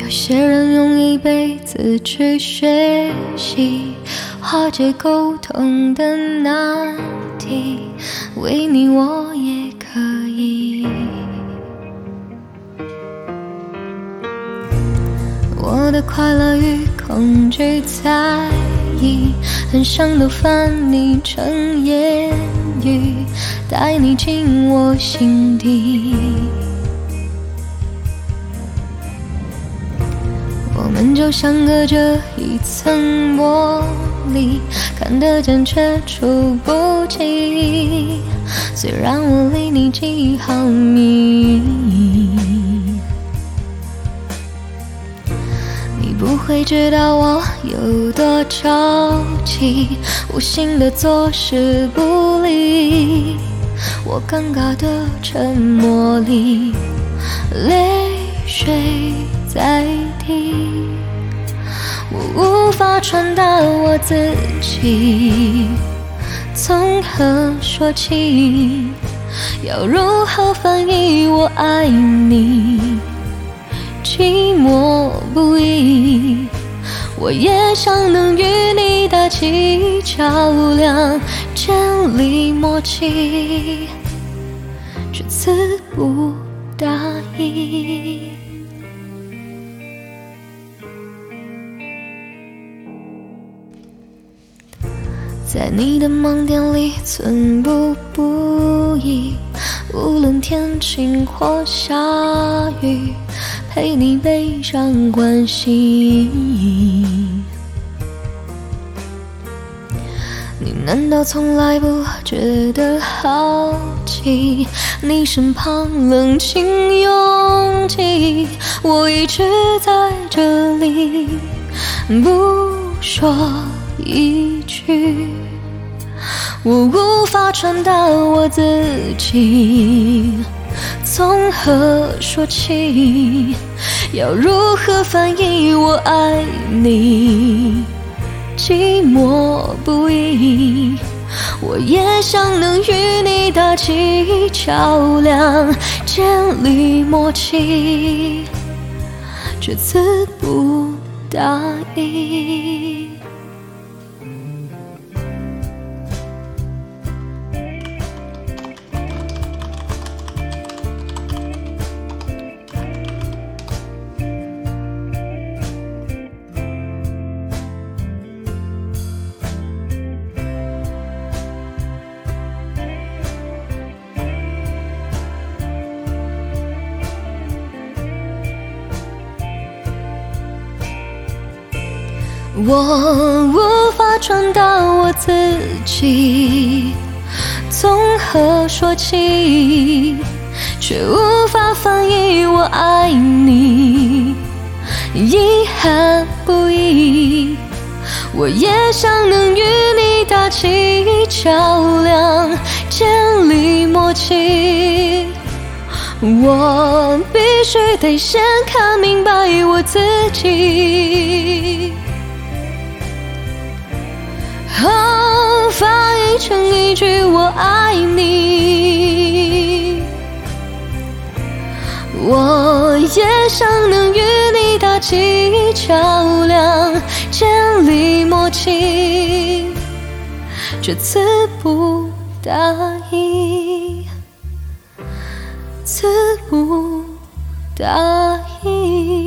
有些人用一辈子去学习化解沟通的难题，为你我也可以。我的快乐与恐惧在意，很想都翻译成言语，带你进我心底。我们就像隔着一层玻璃，看得见却触不及。虽然我离你几毫米，你不会知道我有多着急，无心的坐视不理。我尴尬的沉默里，泪水在滴，我无法传达我自己，从何说起？要如何翻译我爱你？寂寞不已，我也想能与你搭起桥梁，建立默契，却词不达意。在你的盲点里寸步不移，无论天晴或下雨，陪你悲伤欢喜。你难道从来不觉得好奇？你身旁冷清拥挤，我一直在这里，不说一句。我无法传达我自己，从何说起？要如何翻译我爱你？寂寞不已，我也想能与你搭起桥梁，建立默契，却词不达意。我无法传达我自己，从何说起？却无法翻译我爱你，遗憾不已。我也想能与你搭起桥梁，建立默契。我必须得先看明白我自己，翻译成一句我爱你。我也想能与你搭起桥梁，建立默契，却词不达意，词不达意。